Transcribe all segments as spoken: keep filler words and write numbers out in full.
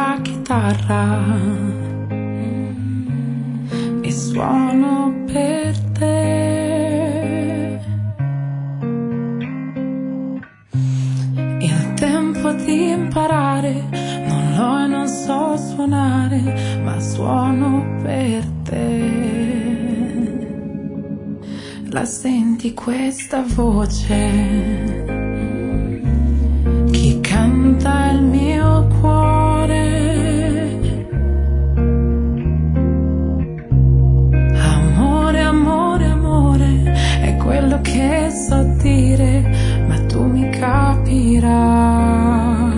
la chitarra e suono per te. Il tempo di imparare non l'ho e non so suonare, ma suono per te. La senti questa voce? Chi canta il mio cuore? Amore, amore, amore, è quello che so dire, ma tu mi capirai.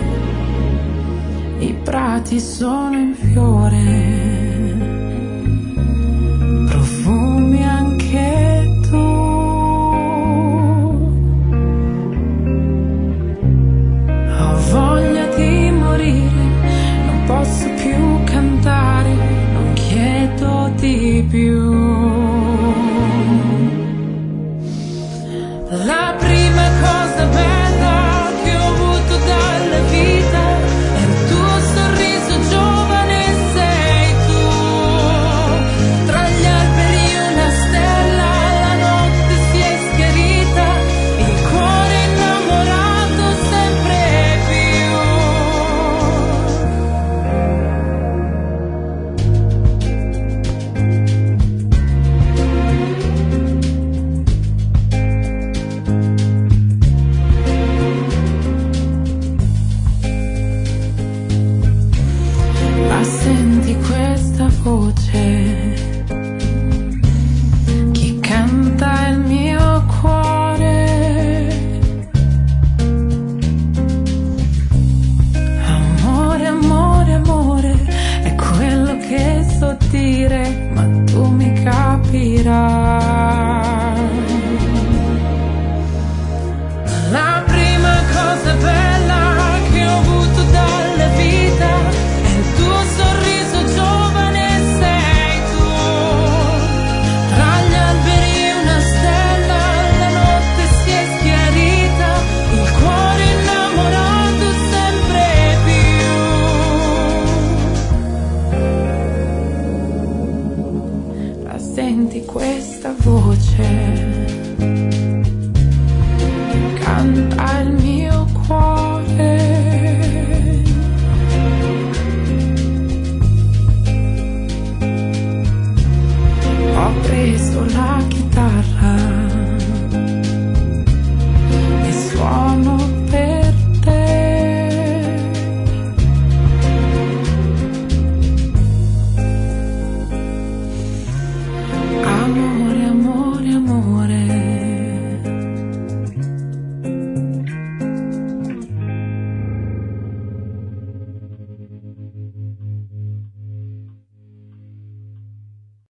I prati sono in fiore, profumi anche tu. Voglia di morire, non posso più cantare, non chiedo di più. La prima cosa bella che ho avuto dalla vita è il tuo sorriso giovane, sei tu. Tra gli alberi una stella, la notte si è schiarita, il cuore innamorato sempre. La senti questa voce? Chi canta il mio cuore? Amore, amore, amore, è quello che so dire, ma tu mi capirai.